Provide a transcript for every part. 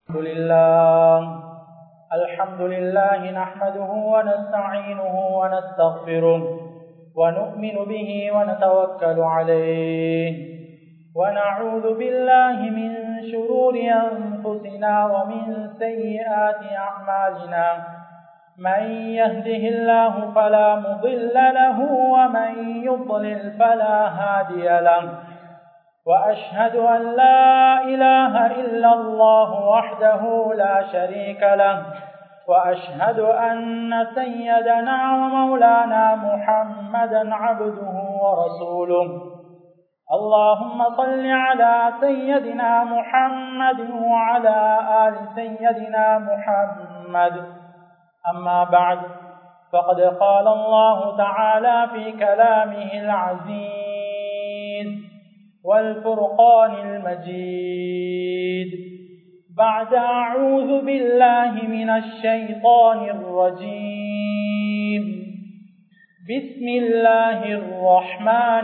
الحمد لله نحمده ونستعينه ونستغفره ونؤمن به ونتوكل عليه ونعوذ بالله من شرور أنفسنا ومن سيئات أعمالنا من يهده الله فلا مضل له ومن يضلل فلا هادي له وأشهد أن لا إله إلا الله وحده لا شريك له وأشهد أن سيدنا ومولانا محمدا عبده ورسوله اللهم صل على سيدنا محمد وعلى آل سيدنا محمد أما بعد فقد قال الله تعالى في كلامه العزيز والفرقان المجيد بعد أعوذ بالله من الشيطان الرجيم بسم الله الرحمن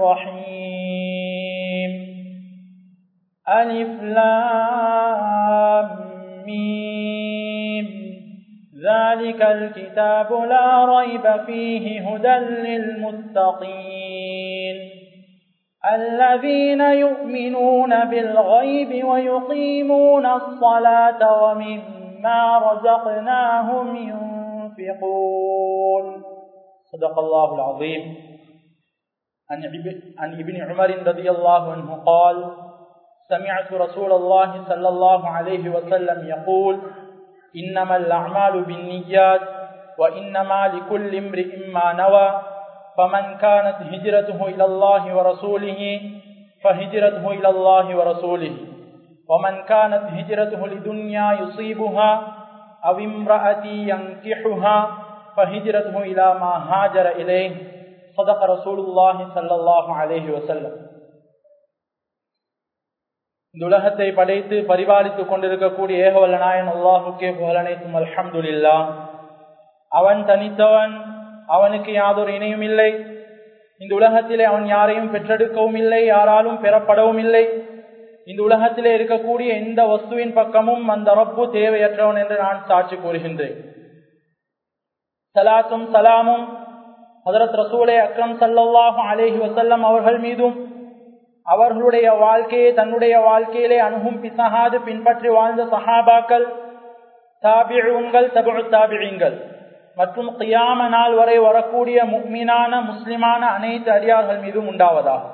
الرحيم ألف لام ميم ذلك الكتاب لا ريب فيه هدى للمتقين الذين يؤمنون بالغيب ويقيمون الصلاة ومما رزقناهم ينفقون صدق الله العظيم. عن ابن عمر رضي الله عنه قال سمعت رسول الله صلى الله عليه وسلم يقول إنما الأعمال بالنيات وإنما لكل امرئ ما نوى فمن كانت هجرته إلى الله ورسوله فهجرته إلى الله ورسوله ومن كانت هجرته لدنيا يصيبها أو امرأة ينكحها فهجرته إلى ما هاجر إليه صدق رسول الله صلى الله عليه وسلم. இந்த உலகத்தை படைத்து பரிபாலித்துக் கொண்டிருக்கக்கூடிய ஏகவல்ல நாயன் அல்லாஹுக்கே புகழனைத்தும் அல்ஹம்துலில்லாஹ். அவன் தனித்தவன், அவனுக்கு யாதொரு இணையும் இல்லை. இந்த உலகத்திலே அவன் யாரையும் பெற்றெடுக்கவும் இல்லை, யாராலும் பெறப்படவும் இல்லை. இந்த உலகத்திலே இருக்கக்கூடிய எந்த வஸ்துவின் பக்கமும் அந்த ரப்பு தேவையற்றவன் என்று நான் சாட்சி கூறுகின்றேன். சலாத்தும் சலாமும் ஹஜ்ரத் ரசூலே அக்ரம் ஸல்லல்லாஹு அலைஹி வஸல்லம் அவர்கள் மீதும் அவர்களுடைய வாழ்க்கையை தன்னுடைய வாழ்க்கையிலே அணுகும் பிசகாது பின்பற்றி வாழ்ந்த சஹாபாக்கள், தாபிஊன்கள், தபுஉ தாபிஈன்கள் மற்றும் கியாம நாள் வரை வரக்கூடிய முஃமினான முஸ்லிமான அனைத்து அடியார்கள் மீதும் உண்டாவதாக.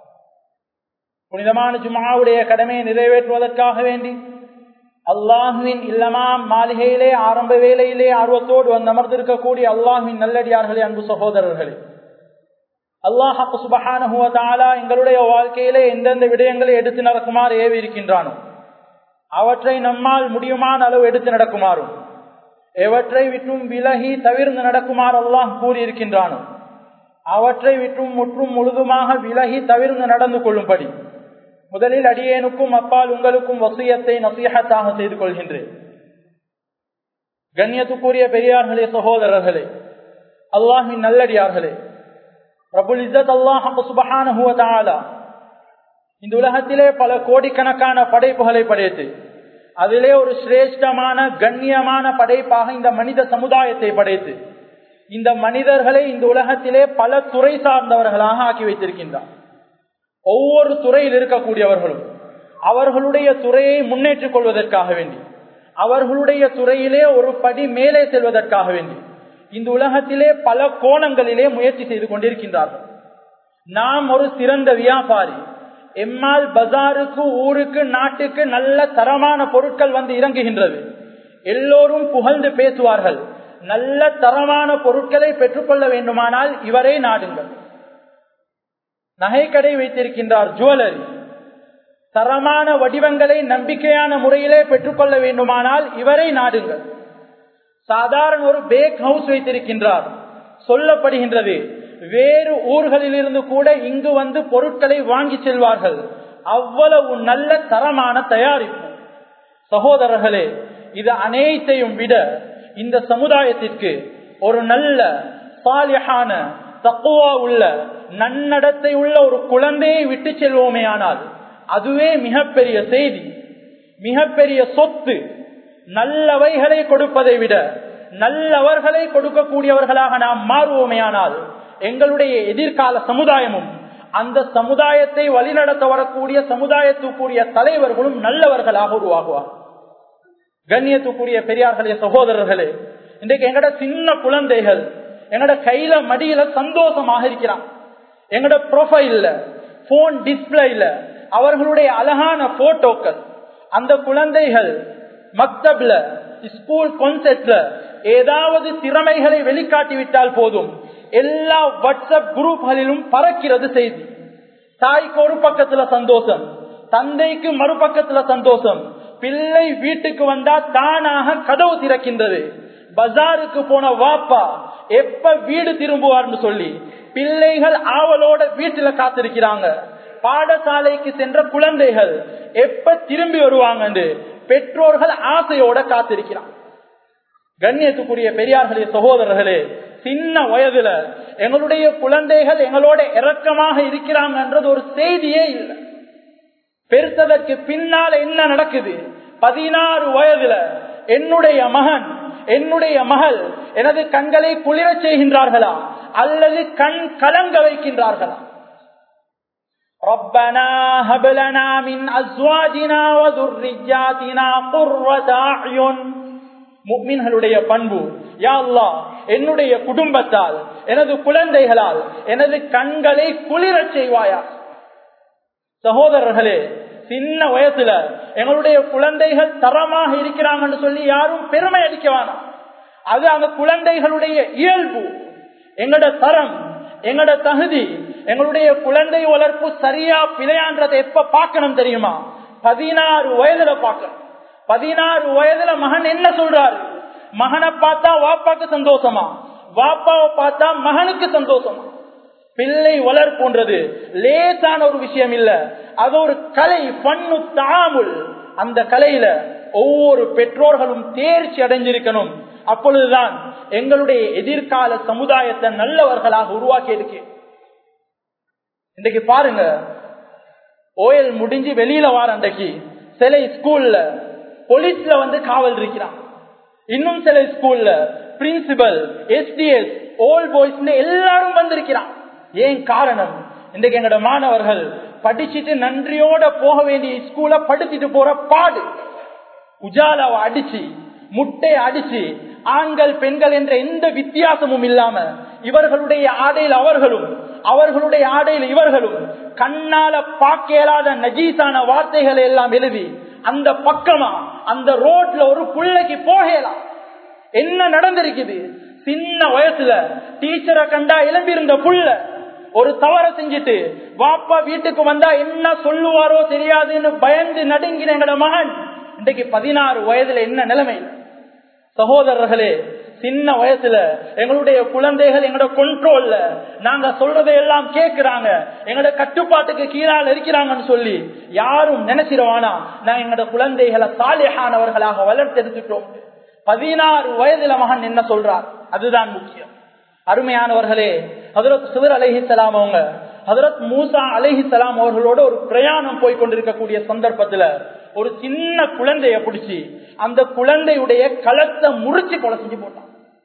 புனிதமான ஜும்ஆவுடைய கடமையை நிறைவேற்றுவதற்காக வேண்டி அல்லாஹுவின் இல்லமாம் மாளிகையிலே ஆரம்ப வேளையிலே ஆர்வத்தோடு வந்து அமர்ந்திருக்கக்கூடிய அல்லாஹுவின் நல்லடியார்களே, அன்பு சகோதரர்களே, அல்லாஹ் சுப்ஹானஹு வ தஆலா எங்களுடைய வாழ்க்கையிலே எந்தெந்த விடயங்களை எடுத்து நடக்குமாறு ஏவி இருக்கின்றானோ அவற்றை நம்மால் முடியுமான அளவு எடுத்து நடக்குமாறும், எவற்றை விட்டும் விலகி தவிர்ந்து நடக்குமாறு அல்லாஹ் கூறியிருக்கின்றானோ அவற்றை விட்டும் முற்றும் முழுதுமாக விலகி தவிர்ந்து நடந்து கொள்ளும்படி முதலில் அடியேனுக்கும் அப்பால் உங்களுக்கும் வசியத்தை நசீஹத்தாக செய்து கொள்கின்றேன். கண்ணியத்துக்குரிய பெரியார்களே, சகோதரர்களே, அல்லாஹ்வின் நல்லடியார்களே, ரப்புல் இஸ்ஸத் அல்லாஹ் சுப்ஹானஹு வ தஆலா இந்த உலகத்திலே பல கோடிக்கணக்கான படைப்புகளை படைத்து அதிலே ஒரு சிரேஷ்டமான கண்ணியமான படைப்பாக இந்த மனித சமுதாயத்தை படைத்து இந்த மனிதர்களை இந்த உலகத்திலே பல துறை சார்ந்தவர்களாக ஆக்கி வைத்திருக்கின்றார். ஒவ்வொரு துறையில் இருக்கக்கூடியவர்களும் அவர்களுடைய துறையை முன்னேற்றிக் கொள்வதற்காக வேண்டி, அவர்களுடைய துறையிலே ஒரு படி மேலே செல்வதற்காக வேண்டி இந்த உலகத்திலே பல கோணங்களிலே முயற்சி செய்து கொண்டிருக்கின்றார்கள். நாம் ஒரு சிறந்த வியாபாரி, எம்மால் பஜாருக்கு, ஊருக்கு, நாட்டுக்கு நல்ல தரமான பொருட்கள் வந்து இறங்குகின்றது, எல்லோரும் புகழ்ந்து பேசுவார்கள். நல்ல தரமான பொருட்களை பெற்றுக்கொள்ள வேண்டுமானால் இவரை நாடுங்கள். நகைக்கடை வைத்திருக்கின்றார், ஜுவல்லரி, தரமான வடிவங்களை நம்பிக்கையான முறையிலே பெற்றுக்கொள்ள வேண்டுமானால் இவரை நாடுங்கள். சாதாரண ஒரு பேக் ஹவுஸ் வைத்திருக்கின்றார், சொல்லப்படுகின்றது வேறு ஊர்களில் இருந்து கூட இங்கு வந்து பொருட்களை வாங்கி செல்வார்கள். அவ்வளவு நல்ல தரமான தயாரிப்பு. சகோதரர்களே, இது அனைத்தையும் விட இந்த சமுதாயத்திற்கு ஒரு நல்ல சாலிஹான தக்வா உள்ள நன்னடத்தை உள்ள ஒரு குழந்தையை விட்டு செல்வோமே ஆனால் அதுவே மிகப்பெரிய செய்தி. மிகப்பெரிய சொத்து. நல்லவைகளை கொடுப்பதை விட நல்லவர்களை கொடுக்கக்கூடியவர்களாக நாம் மாறுவோமேயானால் எங்களுடைய எதிர்கால சமுதாயமும் அந்த சமுதாயத்தை வழிநடத்த வரக்கூடிய சமுதாயத்துக்குரிய தலைவர்களும் நல்லவர்களாக உருவாகுவார். கண்ணியத்துக்குரிய பெரியார்களே, சகோதரர்களே, இன்றைக்கு எங்கட சின்ன குழந்தைகள் எங்கட கையில மடியில சந்தோஷமாக இருக்கிறான். எங்கட ப்ரொஃபைல்ல போன் டிஸ்பிளேல அவர்களுடைய அழகான போட்டோக்கள். அந்த குழந்தைகள் மக்தப்ல ஸ்கூல் கான்செப்ட்ல ஏதாவது திறமைகளை வெளிக்காட்டிவிட்டால் போதும், எல்லா வாட்ஸ்அப் குரூப்களிலும் பறக்கிறது செய்தி. தாய்க்கு ஒரு பக்கத்துல சந்தோஷம், தந்தைக்கு மறுபக்கத்துல சந்தோஷம். பிள்ளை வீட்டுக்கு வந்தா தானாக கதவு திறக்கின்றது. பஜாருக்கு போன வாப்பா எப்ப வீடு திரும்புவார்னு சொல்லி பிள்ளைகள் ஆவலோட வீட்டுல காத்திருக்கிறாங்க. பாடசாலைக்கு சென்ற குழந்தைகள் எப்ப திரும்பி வருவாங்க பெற்றோர்கள் ஆசையோட காத்திருக்கிறாங்க. கண்ணியத்துக்குரிய பெரியார்களே, சகோதரர்களே, சின்ன வயதுல எங்களுடைய குழந்தைகள் எங்களோட இரக்கமாக இருக்கிறாங்கன்றது ஒரு செய்தியே இல்லை. பெருத்ததற்கு பின்னால என்ன நடக்குது? 16 வயதுல என்னுடைய மகன் என்னுடைய மகள் எனது கண்களை குளிர செய்கின்றார்களா அல்லது கண் கலங்க வைக்கின்றார்களா? ربنا هب لنا من ازواجنا وذرياتنا قرة اعين. முஃமின்களுடைய பண்பு, யா அல்லாஹ் என்னுடைய குடும்பத்தால் எனது குழந்தைகளால் எனது கண்களை குளிர செய்வாயா. சகோதரர்களே, சின்ன வயசுல எங்களுடைய குழந்தைகள் தரமாக இருக்கிறாங்கன்னு சொல்லி யாரும் பெருமை அடிக்க வேணாம். அது அந்த குழந்தைகளுடைய இயல்பு. எங்கட தரம், எங்கட தகுதி, எங்களுடைய குழந்தை வளர்ப்பு சரியா பிழையான்றதை எப்ப பார்க்கணும் தெரியுமா? 16 வயதுல பார்க்கணும். 16 வயதுல மகன் என்ன சொல்றாரு? மகனை பார்த்தா வாப்பாக்கு சந்தோஷமா, வாப்பாவை பார்த்தா மகனுக்கு சந்தோஷமா? பிள்ளை வளர்ப்புன்றது லேசான ஒரு விஷயம் இல்ல, அது ஒரு கலை, பண்ணு தாமுல். அந்த கலையில ஒவ்வொரு பெற்றோர்களும் தேர்ச்சி அடைஞ்சிருக்கணும். அப்பொழுதுதான் எங்களுடைய எதிர்கால சமுதாயத்தை நல்லவர்களாக உருவாக்கி இருக்கு. இன்றைக்கு பாருங்க, ஓயல் முடிஞ்சு வெளியில வார அன்றைக்கு சில ஸ்கூல்ல போலீஸ்ல வந்து காவல் இருக்கிறான். இன்னும் சில ஸ்கூல்ல பிரின்சிபல், SDS, ஓல்ட் பாய்ஸ் எல்லாரும் வந்திருக்கிறான். ஏன் காரணம்? இன்றைக்கு எங்களோட மாணவர்கள் படிச்சுட்டு நன்றியோட போக வேண்டிய ஸ்கூல படுத்திட்டு போற பாடு. உஜாலாவை அடிச்சு, முட்டையை அடிச்சு, ஆண்கள் பெண்கள் என்ற எந்த வித்தியாசமும் இல்லாம இவர்களுடைய ஆடையில் அவர்களும் அவர்களுடைய ஆடையில் இவர்களும் கண்ணால பார்க்க இயலாத நஜீசான வார்த்தைகளை எல்லாம் எழுதி அந்த பக்கமா அந்த ரோட்ல ஒரு புள்ளைக்கு போகலாம். என்ன நடந்திருக்குது? சின்ன வயசுல டீச்சரை கண்டா எழும்பியிருந்த புள்ள ஒரு தவற செஞ்சுட்டு வாப்பா வீட்டுக்கு வந்தா என்ன சொல்லுவாரோ தெரியாதுன்னு பயந்து நடுங்கின எங்கட மகன் இன்றைக்கு 16 வயதுல என்ன நிலைமை? சகோதரர்களே, சின்ன வயசுல எங்களுடைய குழந்தைகள் எங்களோட கண்ட்ரோல்ல, நாங்க சொல்றதையெல்லாம் கேட்கிறாங்க, எங்களோட கட்டுப்பாட்டுக்கு கீழால் இருக்கிறாங்கன்னு சொல்லி யாரும் நினைச்சிருவானா நான் எங்களோட குழந்தைகளை சாலிஹானவர்களாக வளர்த்தெடுத்துட்டோம். 16 வயதுல மகன் என்ன சொல்றார், அதுதான் முக்கியம். அருமையானவர்களே, ஹஜ்ரத் ஹிதர் அலைஹிஸ்ஸலாம் அவங்க ஹஜ்ரத் மூசா அலைஹிஸ்ஸலாம் அவர்களோட ஒரு பிரயாணம் போய் கொண்டிருக்கக்கூடிய சந்தர்ப்பத்துல ஒரு சின்ன குழந்தைய பிடிச்சி அந்த குழந்தையுடைய களத்தை முறிச்சு கொலை செஞ்சு போட்டான்.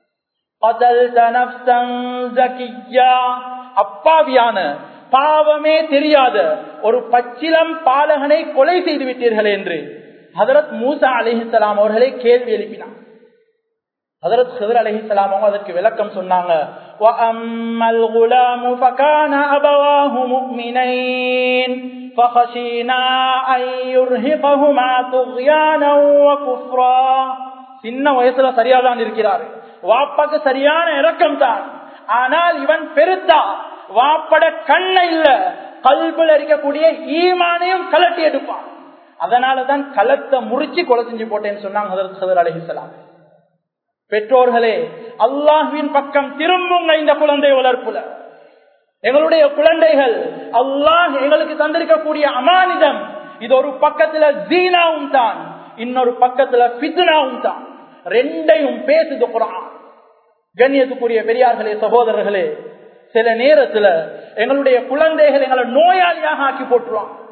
அப்பாவியான, பாவமே தெரியாத ஒரு பச்சிலம் பாலகனை கொலை செய்து விட்டீர்கள் என்று ஹஜ்ரத் மூசா அலைஹிஸ்ஸலாம் அவர்களை கேள்வி எழுப்பினார். ஹஜ்ரத் ஹிதர் அலைஹிஸ்ஸலாம் அவங்க அதற்கு விளக்கம் சொன்னாங்க. வஅம்மல் குலாமு ஃபகான அபவாஹு முஃமினைன் ஃபഖஷீனா அன் யுர்ஹிகஹுமா துக்யானா வ குஃப்ரா. சின்ன வயசுல சரியாதான் இருக்கிறார், வாப்பாக்கு சரியான இரக்கம் தான். ஆனால் இவன் பெருத்தா வாப்பட கண்ண இல்ல, கல்புல இருக்கக்கூடிய ஈமானையும் கலட்டி எடுப்பான். அதனாலதான் களத்தை முறிச்சு கொலை செஞ்சு போட்டேன்னு சொன்னாங்க ஹஜ்ரத் ஹிதர் அலைஹிஸ்ஸலாம். பெற்றோர்களே, அல்லாஹ்வின் பக்கம் திரும்புங்க. இந்த குழந்தை வளர்ப்புல எங்களுடைய குழந்தைகள் அல்லாஹ் எங்களுக்கு தந்திருக்கக்கூடிய அமானிதம். இது ஒரு பக்கத்துல ஜீனாவும் தான், இன்னொரு பக்கத்துல ஃபித்னாவும் தான். ரெண்டையும் பேசுது குர்ஆன். கண்ணியத்துக்குரிய பெரியார்களே, சகோதரர்களே, சில நேரத்துல எங்களுடைய குழந்தைகள் எங்களை நோயாளியாக ஆக்கி போட்டுருவாங்க.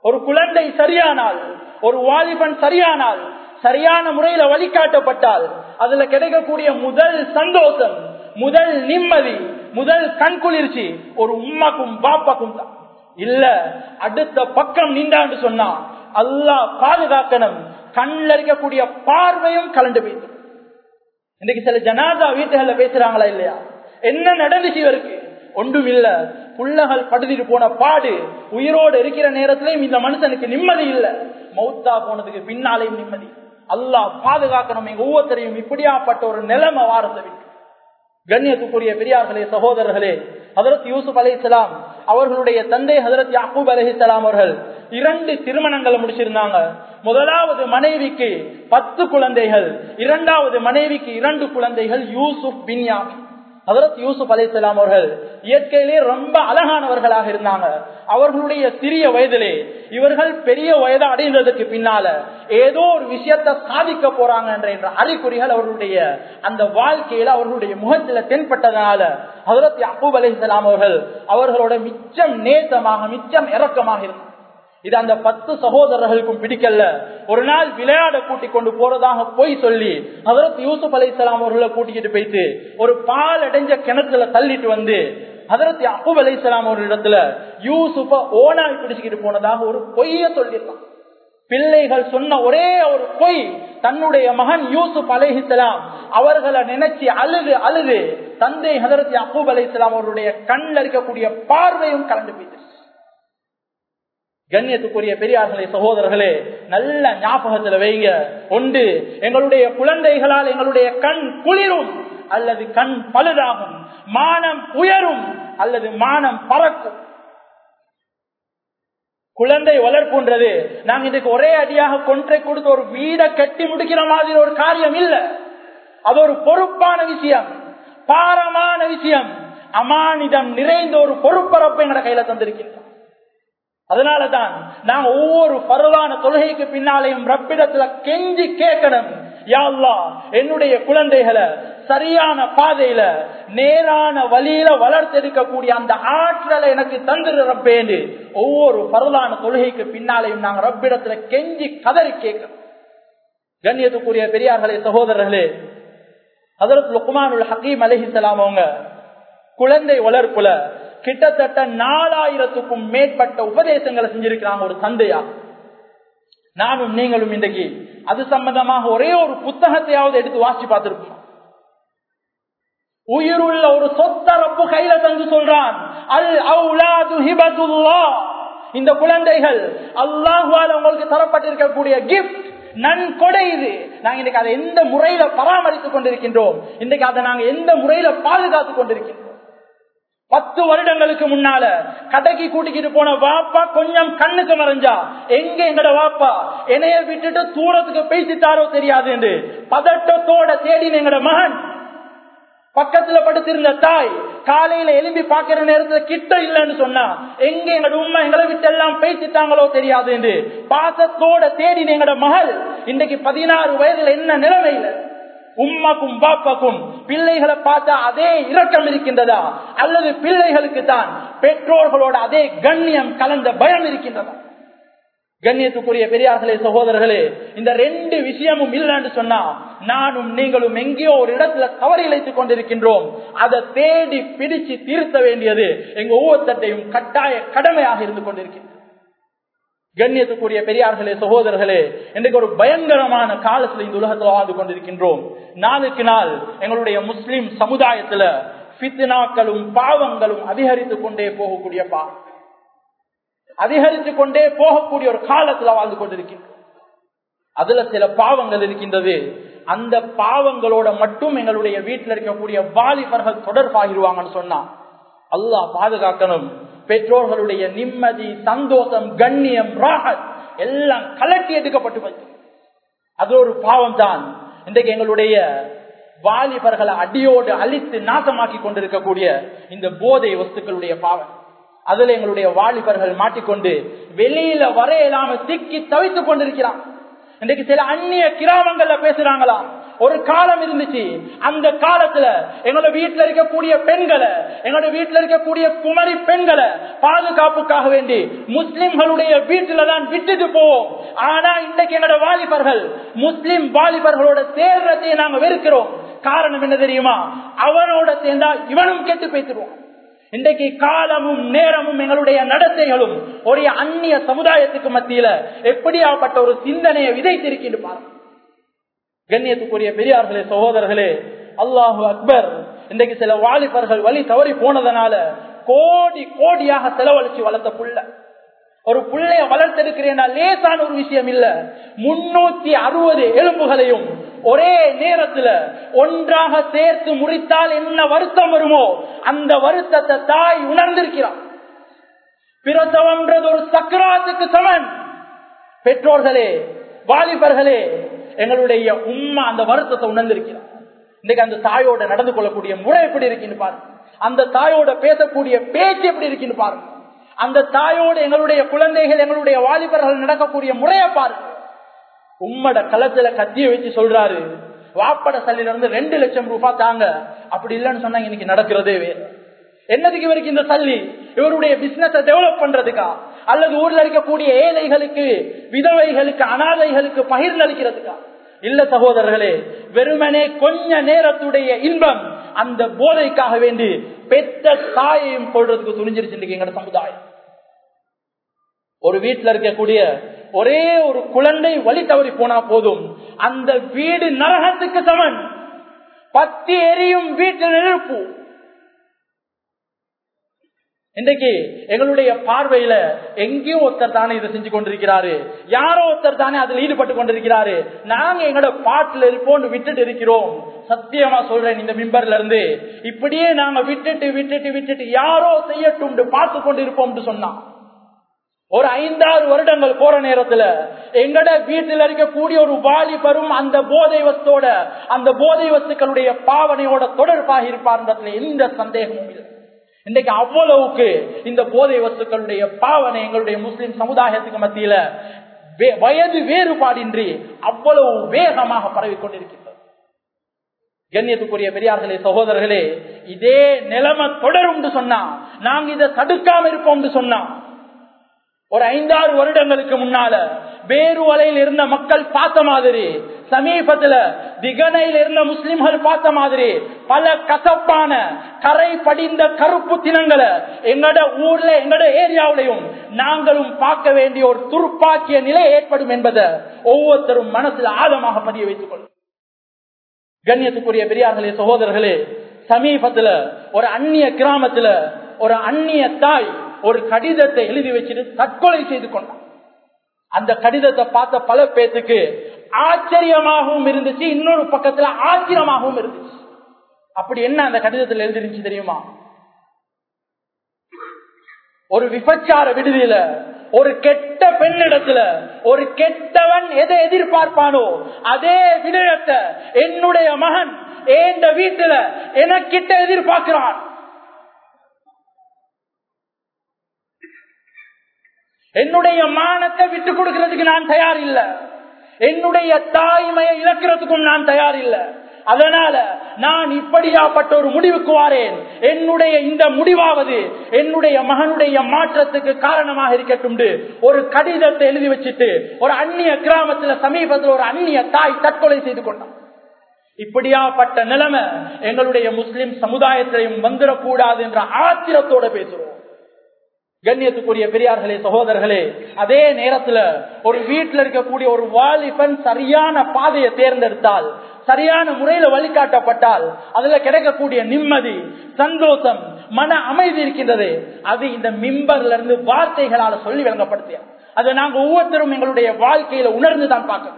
ஒரு குழந்தை சரியானால், ஒரு வாலிபன் சரியானால், சரியான முறையில வழிகாட்டப்பட்டால் அதுல கிடைக்கக்கூடிய முதல் சந்தோஷம், முதல் நிம்மதி, முதல் கண்குளிர்ச்சி ஒரு உம்மாக்கும் பாப்பாக்கும் தான். இல்ல அடுத்த பக்கம் நின்றான்னு சொன்னா அல்லாஹ் பாதுகாக்கணும், கண்ணில் இருக்கக்கூடிய பார்வையும் கலண்டு போயிட்டு. இன்னைக்கு சில ஜனாதா வீட்டுகள்ல பேசுறாங்களா இல்லையா? என்ன நடந்துச்சு இவருக்கு? ஒன்றும் இல்ல, புள்ளகள் படுத்திட்டு போன பாடு, உயிரோடு இருக்கிற நேரத்திலையும் இந்த மனுஷனுக்கு நிம்மதி இல்ல, மௌத்தா போனதுக்கு பின்னாலேயும் நிம்மதி. அல்லாஹ் பாதுகாக்கணும் எங்க ஒவ்வொருத்தரையும் இப்படியாப்பட்ட ஒரு நிலைமை வாரத்தை விட்டு. கண்ணியத்துக்குரிய பெரியார்களே, சகோதரர்களே, ஹஜ்ரத் யூசுப் அலைஹிஸ்ஸலாம் அவர்களுடைய தந்தை ஹஜ்ரத் யாக்கூப் அலைஹிஸ்ஸலாம் அவர்கள் 2 திருமணங்களை முடிச்சிருந்தாங்க. முதலாவது மனைவிக்கு 10 குழந்தைகள், இரண்டாவது மனைவிக்கு 2 குழந்தைகள், யூசுப் பின்யாமின். ஹஜ்ரத் யூசுப் அலைஹிஸ்ஸலாம் அவர்கள் இயற்கையிலே ரொம்ப அழகானவர்களாக இருந்தாங்க. அவர்களுடைய சிறிய வயதிலே இவர்கள் பெரிய வயதை அடைந்ததுக்கு பின்னால ஏதோ ஒரு விஷயத்தை சாதிக்க போறாங்க என்ற அறிகுறிகள் அவர்களுடைய அந்த வாழ்க்கையில அவர்களுடைய முகத்துல தென்பட்டதனால ஹஜ்ரத் யாக்கூப் அலைஹிஸ்ஸலாம் அவர்கள் அவர்களோட மிச்சம் நேசமாக, மிச்சம் இரக்கமாக இருந்தாங்க. இது அந்த 10 சகோதரர்களுக்கும் பிடிக்கல. ஒரு நாள் விளையாட கூட்டிக் கொண்டு போறதாக போய் சொல்லி ஹஜ்ரத் யூசுப் அலைஹிஸ்ஸலாம் அவர்களை கூட்டிக்கிட்டு போயிட்டு ஒரு பால் அடைஞ்ச கிணத்துல தள்ளிட்டு வந்து ஹஜ்ரத் யாக்கூப் அலைஹிஸ்ஸலாம் அவர்களிடத்துல யூசுப்ப ஓனாய் பிடிச்சுக்கிட்டு போனதாக ஒரு பொய்ய சொல்லியிருக்கான். பிள்ளைகள் சொன்ன ஒரே ஒரு பொய், தன்னுடைய மகன் யூசுப் அலைஹிஸ்ஸலாம் அவர்களை நினைச்சு அழுது அழுது தந்தை ஹஜ்ரத் யாக்கூப் அலைஹிஸ்ஸலாம் அவருடைய கண்ணில் இருக்கக்கூடிய பார்வையும் கலந்து போயிட்டு. கண்ணியத்துக்குரிய பெரியார்களே, சகோதரர்களே, நல்ல ஞாபகத்துல வைங்க. ஒன்று, எங்களுடைய குழந்தைகளால் எங்களுடைய கண் குளிரும் அல்லது கண் பழுதாகும், மானம் உயரும் அல்லது மானம் பறக்கும். குழந்தை வளர்ப்புன்றது நாங்க இதுக்கு ஒரே அடியாக கொன்றை கொடுத்து ஒரு வீடை கட்டி முடிக்கிற மாதிரி ஒரு காரியம் இல்ல. அது ஒரு பொறுப்பான விஷயம், பாரமான விஷயம், அமானிதம் நிறைந்த ஒரு பொறுப்பரப்பை எங்க கையில தந்திருக்கின்றோம். அதனாலதான் நாங்க ஒவ்வொரு பரவான தொழுகைக்கு பின்னாலையும் ரப்பிடத்துல கெஞ்சி கேட்கணும், யா அல்லாஹ் என்னுடைய குழந்தைகளை சரியான பாதையில நேரான வழியில வளர்த்தெடுக்கக்கூடிய அந்த ஆற்றலை எனக்கு தந்துரு ரப்பேன்னு ஒவ்வொரு பரவான தொழுகைக்கு பின்னாலையும் நாங்க ரப்பிடத்துல கெஞ்சி கதறி கேட்கணும். கண்ணியத்துக்குரிய பெரியார்களே, சகோதரர்களே, ஹஜ்ரத் லுக்மானுல் ஹக்கீம் அலைஹிஸ்ஸலாம் அவங்க குழந்தை வளர்ப்புல கிட்டத்தட்ட 4000க்கும் மேற்பட்ட உபதேசங்களை செஞ்சிருக்கிறாங்க ஒரு தந்தையா. நானும் நீங்களும் இன்றைக்கு அது சம்பந்தமாக ஒரே ஒரு புத்தகத்தையாவது எடுத்து வாசி பார்த்திருப்போம். உயிருள்ள ஒரு சொத்த ரப்பு கையில தந்து சொல்றான், அல் அவுலாது ஹிபத்துல்லாஹ், இந்த குழந்தைகள் அல்லாஹ்வால உங்களுக்கு தரப்பட்டிருக்கக்கூடிய கிஃப்ட், நன்கொடை. இது நாங்க இன்னைக்கு அதை எந்த முறையில பராமரித்துக் கொண்டிருக்கின்றோம், இன்னைக்கு அதை நாங்க எந்த முறையில பாதுகாத்துக் கொண்டிருக்கின்றோம். 10 வருடங்களுக்கு முன்னால கடைக்கு கூட்டிக்கிட்டு போன வாப்பா கொஞ்சம் கண்ணுக்கு மறைஞ்சா எங்க எங்கட வாப்பா என்னைய விட்டுட்டு தூரத்துக்கு பேசிட்டாரோ தெரியாது என்று பதட்டத்தோட தேடின எங்கட மகன். பக்கத்துல படுத்திருந்த தாய் காலையில எழும்பி பாக்குற நேரத்துல கிட்ட இல்லைன்னு சொன்னா எங்க எங்கட உண்மை எங்களை விட்டு எல்லாம் பேசிட்டாங்களோ தெரியாது என்று பாசத்தோட தேடின எங்கட மகள் இன்னைக்கு 16 வயதுல என்ன நிலைமையில? உம்மாக்கும் பாப்பாக்கும் பிள்ளைகளை பார்த்தா அதே இரக்கம் இருக்கின்றதா அல்லது பிள்ளைகளுக்கு தான் பெற்றோர்களோட அதே கண்ணியம் கலந்த பயம் இருக்கின்றதா? கண்ணியத்துக்குரிய பெரியார்களே, சகோதரர்களே, இந்த 2 விஷயமும் இல்லைன்னு சொன்னா நானும் நீங்களும் எங்கேயோ ஒரு இடத்துல தவறி இழைத்துக் கொண்டிருக்கின்றோம். அதை தேடி பிடிச்சு தீர்த்த வேண்டியது எங்க ஒவ்வொருத்தையும் கட்டாய கடமையாக இருந்து கொண்டிருக்கின்றோம். கண்ணியத்துக்குரிய பெரியார்களே, சகோதரர்களே, இன்றைக்கு ஒரு பயங்கரமான காலத்துல இந்த உலகத்தில் வாழ்ந்து கொண்டிருக்கின்றோம். நாளுக்கு நாள் எங்களுடைய முஸ்லிம் சமுதாயத்துல ஃபித்னாக்களும் பாவங்களும் அதிகரித்துக் கொண்டே போகக்கூடிய அதிகரித்துக் கொண்டே போகக்கூடிய ஒரு காலத்துல வாழ்ந்து கொண்டிருக்கின்றோம். அதுல சில பாவங்கள் இருக்கின்றது. அந்த பாவங்களோட மட்டும் எங்களுடைய வீட்டில் இருக்கக்கூடிய வாலிபர்கள் தொடர்பாகிடுவாங்கன்னு சொன்னா அல்லாஹ் பாதுகாக்கணும். பெற்றோர்களுடைய நிம்மதி, சந்தோஷம், கண்ணியம், ராஹத் எல்லாம் கலட்டி எடுக்கப்பட்டு போச்சு. அது ஒரு பாவம் தான். இன்றைக்கு எங்களுடைய வாலிபர்களை அடியோடு அழித்து நாசமாக்கி கொண்டிருக்கக்கூடிய இந்த போதை வஸ்துக்களுடைய பாவம். அதுல எங்களுடைய வாலிபர்கள் மாட்டிக்கொண்டு வெளியில வரையிலாம சிக்கி தவித்துக் கொண்டிருக்கிறான். இன்றைக்கு சில அந்நிய கிராமங்கள்ல பேசுறாங்களாம், ஒரு காலம் இருந்துச்சு. அந்த காலத்துல எங்களோட வீட்டுல இருக்கக்கூடிய பெண்களை, எங்களோட வீட்டுல இருக்கக்கூடிய குமரி பெண்களை பாதுகாப்புக்காக வேண்டி முஸ்லிம்களுடைய வீட்டுல தான் விட்டுட்டு போவோம். ஆனா இன்றைக்கு எங்களோட வாலிபர்கள் முஸ்லிம் வாலிபர்களோட சேர்றதை நாங்க வெறுக்கிறோம். காரணம் என்ன தெரியுமா? அவனோட சேர்ந்தா இவனும் கெட்டு போய்த்துருவோம். இன்றைக்கு காலமும் நேரமும் எங்களுடைய நடத்தைகளும் ஒரு அந்நிய சமுதாயத்துக்கு மத்தியில எப்படியாப்பட்ட ஒரு சிந்தனையை விதைத்திருக்கின்ற பாருங்க. கண்ணியத்துக்குரிய பெரியார்களே, சகோதரர்களே, அல்லாஹு அக்பர். இன்றைக்கு சில வாலிபர்கள் வழி தவறி போனதனால கோடி கோடியாக செலவழிச்சு வளர்த்த புள்ள, ஒரு புள்ளைய வளர்த்தெடுக்கிறேன் லேசான ஒரு விஷயம் இல்ல. 360 எலும்புகளையும் ஒரே நேரத்துல ஒன்றாக சேர்த்து முறித்தால் என்ன வருத்தம் வருமோ அந்த வருத்தத்தை தாய் உணர்ந்திருக்கிறார். பிரசவம்ன்றது ஒரு சக்கராத்துக்கு சமன். பெற்றோர்களே, வாலிபர்களே, எங்களுடைய உம்மா அந்த வருத்தத்தை உணர்ந்திருக்கிறார். இன்னைக்கு அந்த தாயோட நடந்து கொள்ளக்கூடிய முறை எப்படி இருக்குன்னு பாருங்க. அந்த தாயோட பேசக்கூடிய பேச்சு எப்படி இருக்குன்னு பாருங்க. அந்த தாயோடு எங்களுடைய குழந்தைகள், எங்களுடைய வாலிபர்கள் நடக்கக்கூடிய முறையை பாருங்க. உம்மட களத்துல கத்திய வச்சு சொல்றாரு, வாப்பட சல்லில இருந்து 2 லட்சம் ரூபாய் தாங்க. அப்படி இல்லைன்னு சொன்னாங்க இன்னைக்கு நடக்கிறதே வேறு. என்னதுக்கு இவருக்கு இந்த சல்லி? இவருடைய பிசினஸ் டெவலப் பண்றதுக்கா, அல்லது ஊர்ல இருக்கக்கூடிய ஏழைகளுக்கு, விதவைகளுக்கு, அனாதைகளுக்கு பகிர்ந்தளிக்கிறதுக்கா? இல்ல சகோதரர்களே, வெறுமனே கொஞ்ச நேரத்துடைய இன்பம் அந்த போதைக்காக வேண்டி பெற்ற தாயையும் கொள்றதுக்கு துணிஞ்சிருச்சு எங்க சமுதாயம். ஒரு வீட்டுல இருக்கக்கூடிய ஒரே ஒரு குழந்தை வழி தவறி போனா போதும், அந்த வீடு நரகத்துக்கு சமன். 10 எரியும் வீட்டில் நெருப்பு. இன்றைக்கு எங்களுடைய பார்வையில எங்கேயோ ஒருத்தர் தானே இதை செஞ்சு கொண்டிருக்கிறாரு, யாரோ ஒருத்தர் தானே அதில் ஈடுபட்டு கொண்டிருக்கிறாரு, நாங்க எங்களோட பாட்டுல இருப்போம் விட்டுட்டு இருக்கிறோம். சத்தியமா சொல்றேன், இந்த மிம்பர்ல இருந்து இப்படியே நாங்க விட்டுட்டு விட்டுட்டு விட்டுட்டு யாரோ செய்யட்டும் பார்த்து கொண்டு இருப்போம் சொன்னா, ஒரு 5-6 வருடங்கள் போற நேரத்துல எங்கட வீட்டில் இருக்கக்கூடிய ஒரு வாலிபரும் அந்த போதை வஸ்தோட, அந்த போதை வஸ்துக்களுடைய பாவனையோட தொடர்பாக இருப்பார்ன்றதுல எந்த சந்தேகமும் இல்லை. இன்றைக்கு அவ்வளவுக்கு இந்த போதை வஸ்துக்களுடைய பாவனை எங்களுடைய முஸ்லிம் சமுதாயத்துக்கு மத்தியில வயது வேறுபாடின்றி அவ்வளவு வேகமாக பரவிக்கொண்டிருக்கின்றது. கண்ணியத்துக்குரிய பெரியார்களே, சகோதரர்களே, இதே நிலைமை தொடரும் சொன்னா, நாங்க இதை தடுக்காம இருப்போம் சொன்னா, ஒரு 5-6 வருடங்களுக்கு முன்னால வேறு வலையில் இருந்த மக்கள் பார்த்த மாதிரி, சமீபத்துல திகனையில் இருந்த முஸ்லிம்கள் பார்த்த மாதிரி பல கசப்பான கரை படிந்த கருப்பு தினங்களை எங்கட ஊர்ல, எங்கட ஏரியாவிலையும் நாங்களும் பார்க்க வேண்டிய ஒரு துர்ப்பாக்கிய நிலை ஏற்படும் என்பதை ஒவ்வொருத்தரும் மனசுல ஆழமாக பதிய வைத்துக் கொள்ளும். கண்ணியத்துக்குரிய பெரியார்களே, சகோதரர்களே, சமீபத்துல ஒரு அந்நிய கிராமத்துல ஒரு அந்நிய தாய் ஒரு கடிதத்தை எழுதி வச்சுட்டு தற்கொலை செய்து கொண்டார். அந்த கடிதத்தை பார்த்த பல பேருக்கு ஆச்சரியமாகவும் இருந்துச்சு, இன்னொரு பக்கத்துல ஆச்சரியமாகவும் இருந்துச்சு. அப்படி என்ன அந்த கடிதத்தில் எழுதிருந்துச்சு தெரியுமா? ஒரு விபச்சார விடுதியில ஒரு கெட்ட பெண்ணிடத்துல ஒரு கெட்டவன் எதை எதிர்பார்ப்பானோ அதே விடயத்தை என்னுடைய மகன் எந்த வீட்டுல எனக்கிட்ட எதிர்பார்க்கிறான். என்னுடைய மானத்தை விட்டுக் கொடுக்கிறதுக்கு நான் தயார் இல்ல, என்னுடைய தாய்மையை இழக்கிறதுக்கும் நான் தயார் இல்ல. அதனால நான் இப்படியாப்பட்ட ஒரு முடிவுக்கு வாரேன். என்னுடைய இந்த முடிவாவது என்னுடைய மகனுடைய மாற்றத்துக்கு காரணமாக இருக்கட்டும். ஒரு கடிதத்தை எழுதி வச்சுட்டு ஒரு அந்நிய கிராமத்துல சமீபத்தில் ஒரு அந்நிய தாய் தற்கொலை செய்து கொண்டார். இப்படியாப்பட்ட நிலைமை எங்களுடைய முஸ்லிம் சமுதாயத்திலையும் வந்துடக்கூடாது என்ற ஆத்திரத்தோட பேசுறோம். கண்ணியத்துக்குரிய பெரியார்களே, சகோதரர்களே, அதே நேரத்துல ஒரு வீட்டில் இருக்கக்கூடிய ஒரு வாலிபன் சரியான பாதையை தேர்ந்தெடுத்தால், சரியான முறையில வழிகாட்டப்பட்டால் அதுல கிடைக்கக்கூடிய நிம்மதி, சந்தோஷம், மன அமைதி இருக்கின்றது. அது இந்த மிம்பர்ல இருந்து வார்த்தைகளால சொல்லி விளங்கப்படுத்திய அதை நாங்க ஒவ்வொருத்தரும் எங்களுடைய வாழ்க்கையில உணர்ந்துதான் பார்க்கணும்.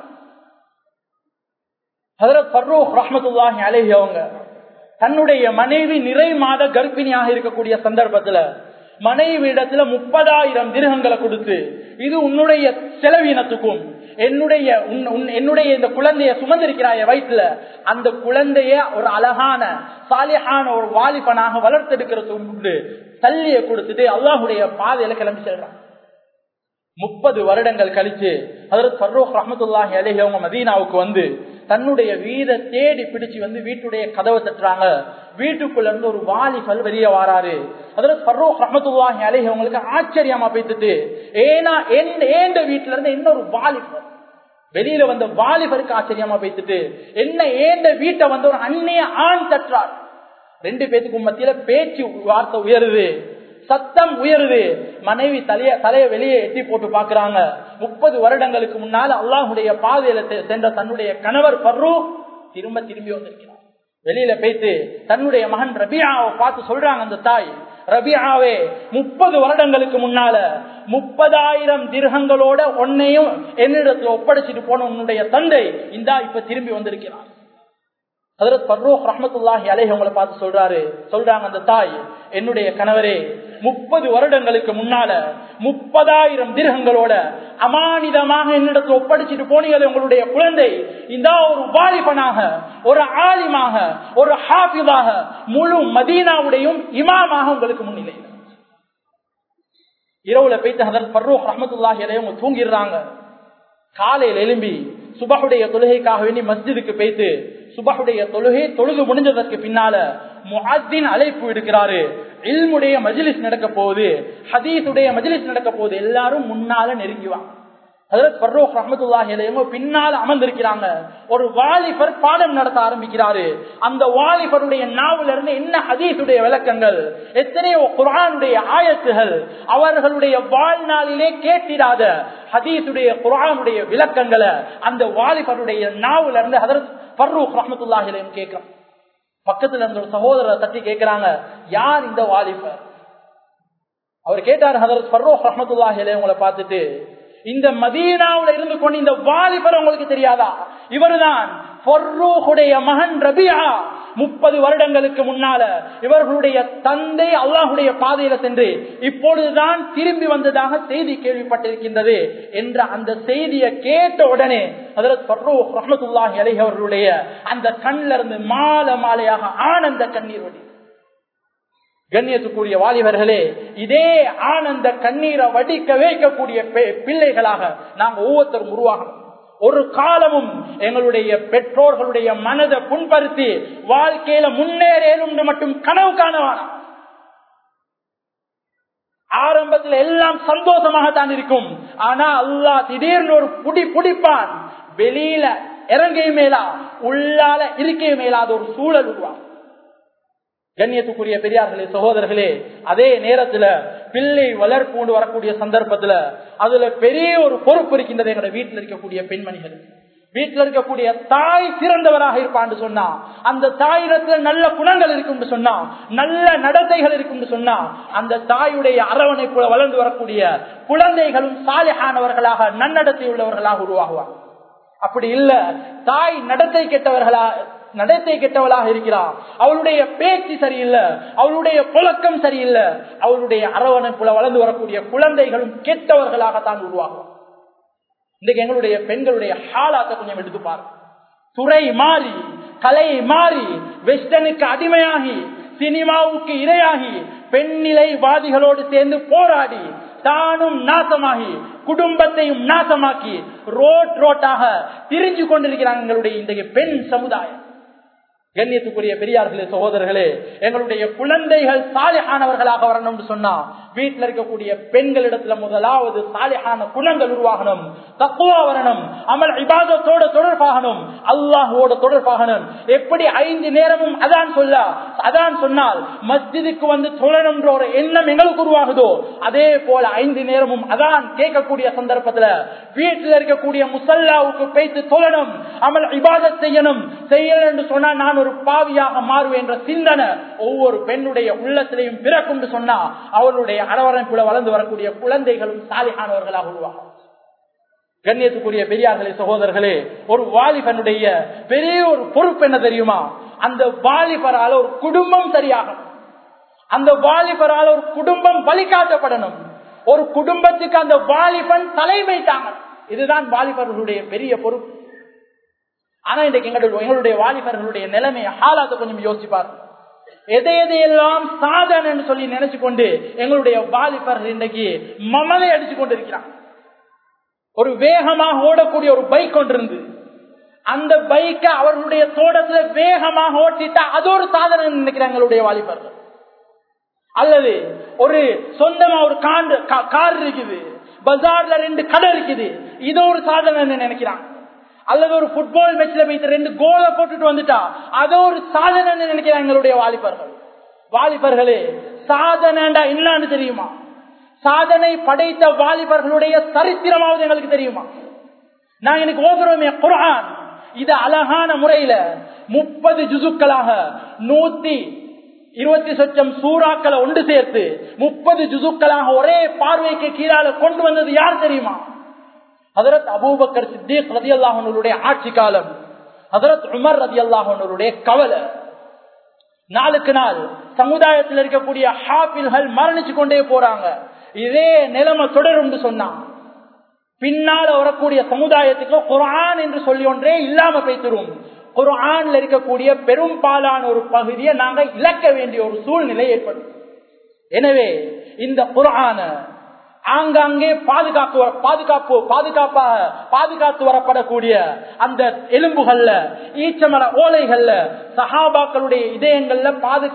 ஹஜ்ரத் ஃபர்ரூக் ரஹ்மத்துல்லாஹி அலைஹி அவங்க தன்னுடைய மனைவி நிறை மாத கர்ப்பிணியாக இருக்கக்கூடிய சந்தர்ப்பத்துல மனைவி இடத்துல 30,000 திர்ஹங்களை கொடுத்து, இது உன்னுடைய செலவினத்துக்கும் என்னுடைய இந்த குழந்தைய சுமந்திருக்கிறாய வயிற்றுல, அந்த குழந்தைய ஒரு அழகான சாலிஹான ஒரு வாலிபனாக வளர்த்தெடுக்கிறது தள்ளிய கொடுத்துட்டு அல்லாஹுடைய பாதையில கிளம்பி செல்றான். 30 வருடங்கள் கழிச்சு ஹஜ்ரத் ஃபர்ரூக் ரஹ்மத்துல்லாஹி அலைஹி அவங்க மதீனாவுக்கு வந்து தன்னுடைய வீட தேடி பிடிச்சு வந்து வீட்டுடைய கதவை தட்டுறாங்க. வீட்டுக்குள்ள இருந்து ஒரு வாலிபர் வெளியே வாராரு. அதுல ஃபர்ரூக் ரஹ்மத்துல்லாஹி அலைஹி அவங்களுக்கு ஆச்சரியமா போயிட்டு, ஏன்னா ஏண்ட வீட்டுல இருந்து இன்னொரு வாலிபர் வெளியில வந்த வாலிபருக்கு ஆச்சரியமா போயிட்டு, என்ன ஏண்ட வீட்டை வந்து ஒரு அந்நிய ஆண் தட்டுறார். ரெண்டு பேத்துக்கும் மத்தியில பேச்சு வார்த்தை உயருது, சத்தம் உயருது. மனைவி தலைய வெளியே எட்டி போட்டு பாக்குறாங்க. 30 வருடங்களுக்கு முன்னால அல்லாஹுடைய பாதையில சென்ற தன்னுடைய கணவர் ஃபர்ரூக் திரும்பி வந்திருக்கிறார். வெளியில போயிட்டு தன்னுடைய மகன் ரபியாவை பார்த்து சொல்றாங்க அந்த தாய், ரபியாவே 30 வருடங்களுக்கு முன்னால 30,000 திர்ஹங்களோட உன்னையும் என்னிடத்துல ஒப்படைச்சிட்டு போன உன்னுடைய தந்தை இந்தா இப்ப திரும்பி வந்திருக்கிறார். ஹஜ்ரத் ஃபர்ரூக் ரஹ்மத்துல்லாஹி அலைஹி அவங்களை பார்த்து சொல்றாங்க அந்த தாய், என்னுடைய கணவரே 30 வருடங்களுக்கு முன்னால 30,000 திர்ஹங்களோட அமானிதமாக என்னிடத்தில் ஒப்படைச்சிட்டு போனீங்க உங்களுடைய குழந்தை இந்த ஒரு வாலிபனாக, ஒரு ஆலிமாக, ஒரு ஹாஃபிதாக, முழு மதீனாவுடையும் இமாமாக உங்களுக்கு முன்னிலை. இரவுல போயிட்டு ஹஜ்ரத் ஃபர்ரூக் ரஹ்மத்துல்லாஹி அலைஹி அவங்க தூங்கிடுறாங்க. காலையில் எழும்பி சுபஹுடைய தொழுகைக்காக வேண்டி மஸ்ஜிதுக்கு போயிட்டு சுபஹுடைய தொழுகை முடிஞ்சதற்கு பின்னால முஅத்தின் அழைப்பு எடுக்கிறாரு. இல்முடைய மஜ்லிஸ் நடக்க போகுது, ஹதீஸுடைய மஜ்லிஸ் நடக்க போகுது. எல்லாரும் முன்னால நெருங்கிவாங்க. ஹஜ்ரத் ஃபர்ரூக் ரஹ்மத்துல்லாஹி அலைஹி பின்னால அமர்ந்திருக்கிறாங்க. ஒரு வாலிபர் பாடம் நடத்த ஆரம்பிக்கிறாரு. அந்த வாலிபருடைய நாவல இருந்து என்ன ஹதீஸுடைய விளக்கங்கள், எத்தனையோ குர்ஆனுடைய ஆயத்துகள், அவர்களுடைய வாழ்நாளிலே கேட்டிராத ஹதீஸுடைய குர்ஆனுடைய விளக்கங்களை அந்த வாலிபருடைய நாவல இருந்து ஹஜ்ரத் ஃபர்ரூக் ரஹ்மத்துல்லாஹி அலைஹி கேட்கிறாங்க. பக்கத்துல இருந்த ஒரு சகோதரரை தட்டி கேட்கிறாங்க, யார் இந்த வாலிபர்? அவர் கேட்டார் ஹஜ்ரத் ஃபர்ரூக் ரஹ்மத்துல்லாஹி அலைஹி உங்களை பார்த்துட்டு, இந்த மதீனாவுல இருந்து கொண்டு இந்த வாலிபர் உங்களுக்கு தெரியாதா? இவர்தான் ஃபர்ரூக்குடைய மகன் ரபியா. 30 வருடங்களுக்கு முன்னால இவர்களுடைய தந்தை அல்லாஹுடைய பாதையில சென்று இப்பொழுதுதான் திரும்பி வந்ததாக செய்தி கேள்விப்பட்டிருக்கின்றது என்ற அந்த செய்தியை கேட்ட உடனே ஹஜ்ரத் ஃபர்ரூக் ரஹ்மத்துல்லாஹி அலைஹி அவர்களுடைய அந்த கண்ணில இருந்து மாலையாக ஆனந்த கண்ணீர் வடி. கண்ணியத்துக்குரிய வாலிபர்களே, இதே ஆனந்த கண்ணீரை வடிக்க வைக்கக்கூடிய பிள்ளைகளாக நாங்க ஒவ்வொருத்தரும் உருவாகணும். ஒரு காலமும் எங்களுடைய பெற்றோர்களுடைய மனதை புண்படுத்தி வாழ்க்கையில முன்னேறும் மட்டும் கனவு காணவானா. ஆரம்பத்தில் எல்லாம் சந்தோஷமாகத்தான் இருக்கும். ஆனா அல்லாஹ் திடீர்னு ஒரு புடிப்பான். வெளியில இறங்கையும் மேலா உள்ளால இருக்கையும் மேலாத ஒரு சூழல் உருவாகும். கண்ணியத்துக்குரிய பெரியார்களே, சகோதரர்களே, அதே நேரத்துல பிள்ளை வளர்ப்பு கொண்டு வரக்கூடிய சந்தர்ப்பத்துல அதுல பெரிய ஒரு பொறுப்பு இருக்கின்றது. எங்க வீட்டில் இருக்கக்கூடிய பெண்மணிகள், வீட்டில் இருக்கக்கூடிய தாய் சிறந்தவராக இருப்பான்னு சொன்னா, அந்த தாயிடத்துல நல்ல குணங்கள் இருக்கும் சொன்னா, நல்ல நடத்தைகள் இருக்கும் சொன்னா, அந்த தாயுடைய அரவணைப்புல வளர்ந்து வரக்கூடிய குழந்தைகளும் சாலிஹானவர்களாக நன்னடத்தை உள்ளவர்களாக உருவாகுவாங்க. அப்படி இல்ல, தாய் நடத்தை கெட்டவளாக இருக்கிறார், அவளுடைய பேச்சு சரியில்லை, அவளுடைய புழக்கம் சரியில்லை, அவளுடைய அரவணைப்புல வளர்ந்து வரக்கூடிய குழந்தைகளும் கெட்டவர்களாகத்தான் உருவாகும். இன்றைக்கு எங்களுடைய பெண்களுடைய ஹாலாத்தை கொஞ்சம் எடுத்து பாருங்க. துறை மாறி, கலை மாறி, வெஸ்டர்னுக்கு அடிமையாகி, சினிமாவுக்கு இரையாகி, பெண்ணிலைவாதிகளோடு சேர்ந்து போராடி தானும் நாசமாகி குடும்பத்தையும் நாசமாக்கி ரோட்டாக திரிஞ்சு கொண்டிருக்கிறாங்க எங்களுடைய இன்றைய பெண் சமுதாயம். கண்ணியத்துக்குரிய பெரியார்களே, சகோதரர்களே, எங்களுடைய குழந்தைகள் சாலிஹானவர்களாக வரணும் சொன்னா வீட்டில் இருக்கக்கூடிய பெண்களிடத்துல முதலாவது சாலிஹான குணங்கள் உருவாகணும், தக்வா வரணும், அமல் இபாதத்தோட தொடர்பாகணும், அல்லாஹ்வோட தொடர்பாகணும். எப்படி 5 நேரமும் அதான் சொன்னால் மஸ்ஜிதுக்கு வந்து தொழணும்ன்ற ஒரு எண்ணம் எங்களுக்கு உருவாகுதோ, அதே போல 5 நேரமும் அதான் கேட்கக்கூடிய சந்தர்ப்பத்துல வீட்டில் இருக்கக்கூடிய முசல்லாவுக்கு பேசி தொழணும், அமல் இபாதத் செய்யணும் என்று சொன்னா நான் ஒரு பாவியாக மாறுவேன் என்ற சிந்தனை ஒவ்வொரு பெண்ணுடைய உள்ளத்திலையும் பிறக்கும் சொன்னா அவளுடைய அரவணைப்புல வளர்ந்து வரக்கூடிய குழந்தைகளும் சாலிஹானவர்களாக உருவாகும். கண்ணியத்துக்குரிய பெரியார்களே, சகோதரர்களே, ஒரு வாலிபனுடைய பெரிய ஒரு பொறுப்பு என்ன தெரியுமா? அந்த வாலிபரால ஒரு குடும்பம் சரியாகணும், அந்த வாலிபரால ஒரு குடும்பம் வழிகாட்டப்படணும், ஒரு குடும்பத்துக்கு அந்த வாலிபன் தலைமை தாங்க. இதுதான் வாலிபர்களுடைய பெரிய பொறுப்பு. ஆனா இன்றைக்கு எங்களுடைய வாலிபர்களுடைய நிலைமையை ஹாலாத்தை கொஞ்சம் யோசிப்பார். எதையெல்லாம் சாதனை சொல்லி நினைச்சு கொண்டு எங்களுடைய வாலிபர்கள் இன்றைக்கு மமலை அடிச்சு கொண்டு இருக்கிறாங்க. ஒரு வேகமாக ஓடக்கூடிய ஒரு பைக் கொண்டிருந்து அந்த பைக்கை அவர்களுடைய தோட்டத்துல வேகமாக ஓட்டிட்டா அது ஒரு சாதனை நினைக்கிறாங்க எங்களுடைய வாலிபர்கள். அல்லது ஒரு சொந்தமா ஒரு கார் இருக்குது, பஜார்ல 2 கடை இருக்குது, இது ஒரு சாதனை நினைக்கிறாங்க. அல்லது ஒரு ஃபுட்பால் மேட்ச்ல போயிட்டு 2 கோலை போட்டுட்டு வந்துட்டா அது ஒரு சாதனை நினைக்கிறாங்க எங்களுடைய வாலிபர்கள். வாலிபர்களே, சாதனை என்னன்னு தெரியுமா? சாதனை படைத்த வாலிபர்களுடைய சரித்திரமாவது எங்களுக்கு தெரியுமா? நாங்க எனக்கு ஓதுறோமே குர்ஆன், இது அழகான முறையில 30 ஜுசுக்களாக 120 லட்சம் சூறாக்களை ஒன்று சேர்த்து 30 ஜுசுக்களாக ஒரே பார்வைக்கு கீழால கொண்டு வந்தது யார் தெரியுமா? ஹஜ்ரத் அபூபக்கர் சித்திக் ரலியல்லாஹு அன்ஹுடைய ஆட்சி காலம். ஹஜ்ரத் உமர் ரலியல்லாஹு அன்ஹுடைய கவலை. நாளுக்கு நாள் சமுதாயத்தில் இருக்கக்கூடிய ஹாஃபில்கள் மரணிச்சு கொண்டே போறாங்க. இதே நிலைமை தொடரும் சொன்னான் பின்னால வரக்கூடிய சமுதாயத்துக்கு குர்ஆன் என்று சொல்லி ஒன்றே இல்லாம போய்த்திரும். குர்ஆன்ல இருக்கக்கூடிய பெரும்பாலான ஒரு பகுதியை நாங்க இழக்க வேண்டிய ஒரு சூழ்நிலை ஏற்படும். எனவே இந்த குர்ஆன ஆங்காங்கே பாதுகாத்து வரப்படக்கூடிய அந்த எலும்புகள்ல, ஈச்சமர ஓலைகள்ல, சஹாபாக்களுடைய இதயங்கள்ல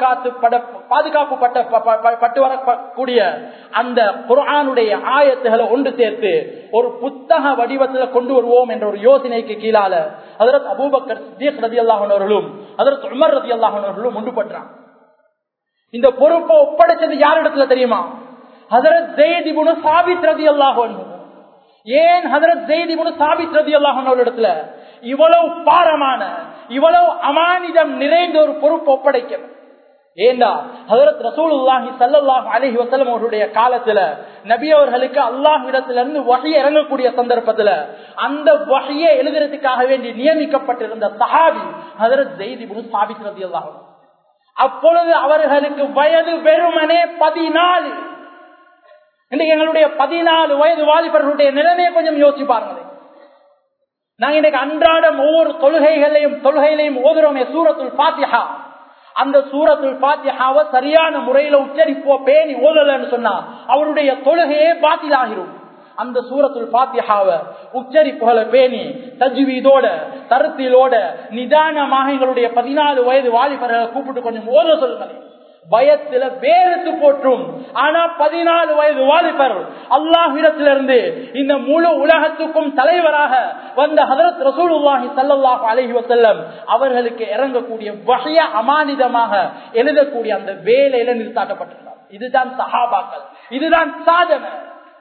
பாதுகாப்பு வரக்கூடிய அந்த குர்ஆனுடைய ஆயத்துகளை ஒன்று சேர்த்து ஒரு புத்தக வடிவத்தில் கொண்டு வருவோம் என்ற ஒரு யோசனைக்கு கீழால ஹஜ்ரத் அபூபக்கர் சித்திக் ரலியல்லாஹு அன்ஹு அவர்களும் ஹஜ்ரத் உமர் ரலியல்லாஹு அன்ஹு அவர்களும் ஒன்றுபட்டாங்க. இந்த பொறுப்பை ஒப்படைச்சது யாரிடத்துல தெரியுமா? ஹஜ்ரத் ஸைத் இப்னு சாபித் ரலியல்லாஹு அன்ஹு. ஏன் ஹஜ்ரத் ஸைத் இப்னு சாபித் ரலியல்லாஹு அன்ஹு அவரிடத்துல இவ்வளவு பாரமான, இவ்வளவு அமானிதம் நிறைந்த ஒரு பொறுப்பு ஒப்படைக்கணும்? ஏண்டா ஹஜ்ரத் ரசூலுல்லாஹி ஸல்லல்லாஹு அலைஹி வஸல்லம் அவருடைய காலத்துல நபி அவர்களுக்கு அல்லாஹ்விடத்திலிருந்து வஹி இறங்கக்கூடிய சந்தர்ப்பத்துல அந்த வஹியை எழுதுறதுக்காக வேண்டி நியமிக்கப்பட்டிருந்த சஹாபி ஹஜ்ரத் ஸைத் இப்னு சாபித் ரலியல்லாஹு அன்ஹு. அப்பொழுது அவர்களுக்கு வயது வெறுமனே 14. இன்னைக்கு எங்களுடைய 14 வயது வாலிபர்களுடைய நிலைமையை கொஞ்சம் யோசிச்சு பாருங்களேன். நாங்க இன்னைக்கு அன்றாடம் ஒவ்வொரு தொழுகையிலையும் ஓதுறோமே சூரத்துல் ஃபாத்திஹா. அந்த சூரத்துல் ஃபாத்திஹாவை சரியான முறையில உச்சரிப்போ பேணி ஓதலன்னு சொன்னா அவருடைய தொழுகையே பாத்திலாகிரும். அந்த சூரத்துல் ஃபாத்திஹாவை உச்சரிப்புகளை பேணி தஜ்வீதோட தருத்திலோட நிதானமாக எங்களுடைய 14 வயது வாலிபர்களை கூப்பிட்டு கொஞ்சம் ஓத சொல்லுங்க. பயத்துல வேறுத்து போற்றும். ஆனா 14 வயது வாலிபர் அல்லாஹ்விடத்திலிருந்து இந்த முழு உலகத்துக்கும் தலைவராக வந்த ஹஜ்ரத் ரசூலுல்லாஹி ஸல்லல்லாஹு அலைஹி வஸல்லம் அவர்களுக்கு இறங்கக்கூடிய வஹிய அமானிதமாக எழுதக்கூடிய அந்த வேலையில நிறுத்தாட்டப்பட்டிருந்தார். இதுதான் சஹாபாக்கள், இதுதான் சாதனை.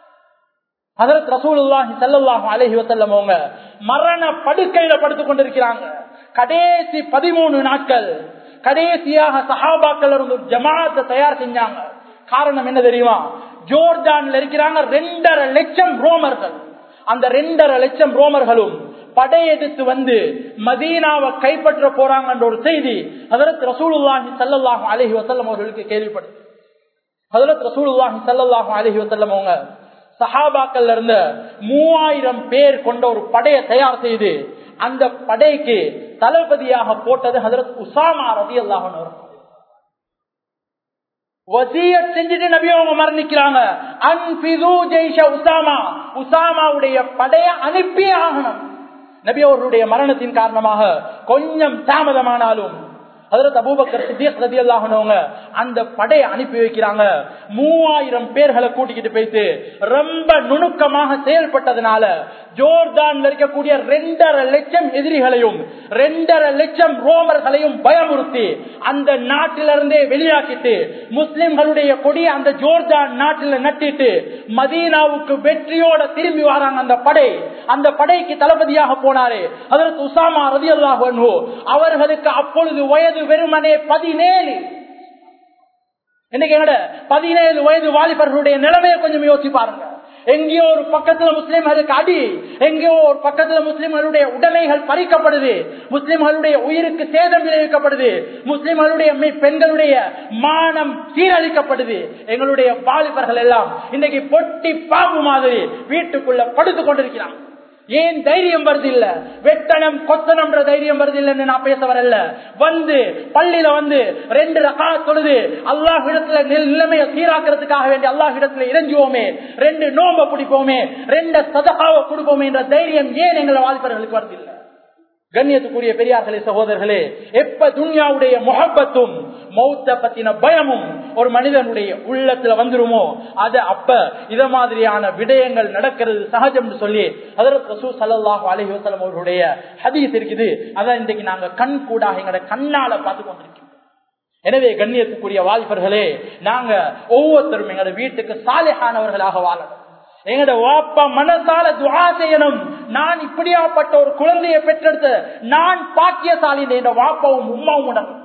ஹஜ்ரத் ரசூலுல்லாஹி ஸல்லல்லாஹு அலைஹி வஸல்லம் அவங்க மரண படுக்கையில படுத்துக் கொண்டிருக்கிறாங்க. கடைசி 13 நாட்கள் கடைசியாக சஹாபாக்கள் இருந்து ஜமாஅத்தை தயார் செஞ்சாங்க. காரணம் என்ன தெரியுமா? ஜோர்டான்ல இருக்கிறாங்க 2.5 லட்சம் ரோமர்கள். அந்த 2.5 லட்சம் ரோமர்களும் படையெடுத்து வந்து மதீனாவை கைப்பற்ற போறாங்க என்ற ஒரு செய்தி ஹஜ்ரத் ரசூலுல்லாஹி ஸல்லல்லாஹு அலைஹி வஸல்லம் அவர்களுக்கு கேள்விப்பட்டது. ஹஜ்ரத் ரசூலுல்லாஹி ஸல்லல்லாஹு அலைஹி வஸல்லம் அவங்க சஹாபாக்கள் இருந்த 3000 பேர் கொண்ட ஒரு படையை தயார் செய்து அந்த படைக்கு தளபதியாக போட்டது ஹஜ்ரத் உசாமா ரலியல்லாஹு அன்ஹு. வசியத் செஞ்சுட்டு நபி அவங்க மரணிக்கிறாங்க. அன்ஃபிது ஜைஷ உசாமா, உசாமாவுடைய படையை அனுப்பி ஆகணும். நபி அவர்களுடைய மரணத்தின் காரணமாக கொஞ்சம் தாமதமானாலும் ஹஜ்ரத் அபூபக்கர் சித்திக் ரலியல்லாஹு அன்ஹு அந்த படையை அனுப்பி வைக்கிறாங்க. 3000 பேர்களை கூட்டிக்கிட்டு போயிட்டு ரொம்ப நுணுக்கமாக செயல்பட்டதுனால ஜோர்டான்ல இருக்கக்கூடிய 2.5 லட்சம் எதிரிகளையும் 2.5 லட்சம் ரோமர்களையும் பயமுறுத்தி அந்த நாட்டிலிருந்தே வெளியாக்கிட்டு முஸ்லிம்களுடைய கொடி அந்த ஜோர்டான் நாட்டில் நட்டிட்டு மதீனாவுக்கு வெற்றியோட திரும்பி வராங்க. அந்த படைக்கு தளபதியாக போனாரு ஹஜ்ரத் உசாமா ரலியல்லாஹு அன்ஹு. அவர்களுக்கு அப்பொழுது வயது வெறுமனே 17. இன்னைக்கு என்னோட 17 வயது வாலிபர்களுடைய நிலைமையை கொஞ்சம் யோசிச்சு பாருங்க. எங்கேயோ ஒரு பக்கத்துல முஸ்லிம்களுக்கு அடி, எங்கேயோ ஒரு பக்கத்துல முஸ்லிம்களுடைய உடைமைகள் பறிக்கப்படுது, முஸ்லிம்களுடைய உயிருக்கு சேதம் விளைவிக்கப்படுது, முஸ்லிம்களுடைய பெண்களுடைய மானம் சீரழிக்கப்படுது. எங்களுடைய வாலிபர்கள் எல்லாம் இன்னைக்கு பொட்டி பாம்பு மாதிரி வீட்டுக்குள்ள படுத்துக் கொண்டிருக்கிறாங்க. ஏன் தைரியம் வருது இல்ல? வெட்டணம் கொத்தனம் தைரியம் வருது இல்லன்னு நான் பேச வரல. வந்து பள்ளியில வந்து 2 ரகாத் தொழுது அல்லாஹ்விடத்துல நிலைமையை சீராக்கிறதுக்காக வேண்டி அல்லாஹ்விடத்துல இறங்குவோமே, 2 நோன்பை பிடிப்போமே, 2 சதகாவை கொடுப்போமே என்ற தைரியம் ஏன் எங்களை வாலிபர்களுக்கு வருது இல்ல? கண்ணியத்துக்குரிய பெரியார்களே, சகோதரர்களே, எப்ப துன்யாவுடைய முஹப்பத்தும் மௌத்த பத்தின பயமும் ஒரு மனிதனுடைய உள்ளத்துல வந்துருமோ அது அப்ப இத மாதிரியான விடயங்கள் நடக்கிறது சகஜம் சொல்லி ஹஜ்ரத் ரசூல் ஸல்லல்லாஹு அலைஹி வஸல்லம் அவர்களுடைய ஹதீஸ் இருக்குது. அதான் இன்றைக்கு நாங்க கண் கூடாக எங்கட கண்ணால பார்த்து கொண்டிருக்கோம். எனவே கண்ணியத்துக்குரிய வாலிபர்களே, நாங்க ஒவ்வொருத்தரும் எங்கட வீட்டுக்கு சாலிஹானவர்களாக வாழணும். எங்கட வாப்பா மனசால துஆ செய்யணும். நான் இப்படியாப்பட்ட ஒரு குழந்தையை பெற்றெடுத்த நான் பாக்கியசாலி, என்ற வாப்பாவும் உம்மாவும் உணரும்.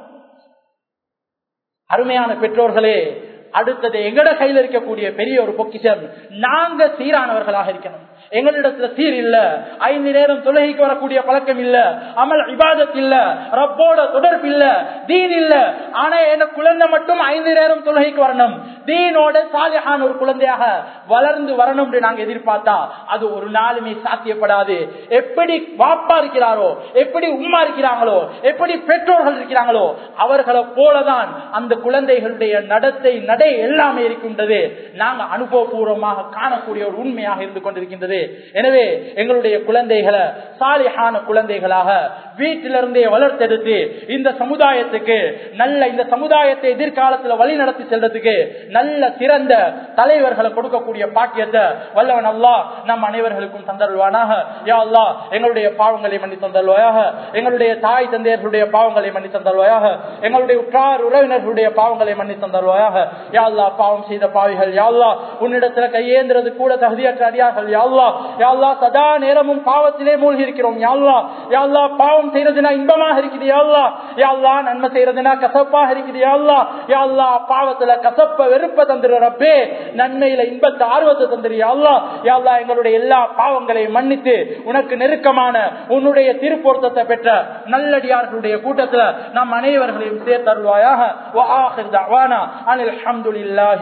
அருமையான பெற்றோர்களே, அடுத்தது எங்கட கையில் இருக்கக்கூடிய பெரிய ஒரு பொக்கிஷம், நாங்க சீரானவர்களாக இருக்கணும். எங்களிடத்துல சீர் இல்ல, 5 நேரம் தொழுகைக்கு வரக்கூடிய பழக்கம் இல்ல, அமல் இபாதத் இல்ல, ரப்போட தொடர்பு இல்ல, தீன் இல்ல. ஆனா என்ன குழந்தை மட்டும் 5 நேரம் தொழுகைக்கு வரணும், தீனோட சாலிஹான ஒரு குழந்தையாக வளர்ந்து வரணும் என்று நாங்க எதிர்பார்த்தா அது ஒரு நாளுமே சாத்தியப்படாது. எப்படி வாப்பா இருக்கிறாரோ, எப்படி உம்மா இருக்கிறாங்களோ, எப்படி பெற்றோர்கள் இருக்கிறாங்களோ அவர்களை போலதான் அந்த குழந்தைகளுடைய நடத்தை நடை எல்லாமே இருக்கின்றது. நாங்க அனுபவபூர்வமாக காணக்கூடிய ஒரு உண்மையாக இருந்து கொண்டிருக்கின்றது. எனவே எங்களுடைய குழந்தைகளை சாலிஹான குழந்தைகளாக வீட்டிலிருந்தே வளர்த்தெடுத்து இந்த சமுதாயத்துக்கு நல்ல, இந்த சமுதாயத்தை எதிர்காலத்தில் வழி நடத்தி செல்றதுக்கு நல்ல சிறந்த தலைவர்களை கொடுக்கக்கூடிய பாக்கியத்தை வல்லவன் அல்லாஹ் நம் அனைவர்களுக்கும் தந்தருவானாக. யா அல்லாஹ் எங்களுடைய பாவங்களை மன்னி தந்தருவாயாக, எங்களுடைய தாய் தந்தையர்களுடைய பாவங்களை மன்னி தந்தருவாயாக, எங்களுடைய உற்றார் உறவினர்களுடைய பாவங்களை மன்னி தந்தருவாயாக. யா அல்லாஹ் பாவம் செய்த பாவிகள், யா அல்லாஹ் உன்னிடத்துல கையேந்திரது கூட தகுதியற்ற அடியார்கள், யா அல்லாஹ் யா அல்லாஹ் சதா நேரமும் பாவத்திலே மூழ்கி இருக்கிறோம். யா அல்லாஹ் யா அல்லாஹ் பாவம் செய்யறதுனா இன்பமாக இருக்குது, யா அல்லாஹ் யா அல்லாஹ் நன்மை செய்யறதுனா கசப்பாக இருக்குது, யா அல்லாஹ் யா அல்லாஹ் பாவத்துல கசப்ப வெறுப்ப தந்துரு ரப்பே, நன்மையில இன்பத்தை ஆர்வத்தை தந்துரு யா அல்லாஹ். யா அல்லாஹ் எங்களுடைய எல்லா பாவங்களையும் மன்னித்து உனக்கு நெருக்கமான உன்னுடைய திருப்பொருத்தத்தை பெற்ற நல்லடியார்களுடைய கூட்டத்துல நம் அனைவர்களையும் சேர்த்தருள்வாயாக. வ ஆகிர் தஅவானா அனில் ஹம்துலில்லாஹி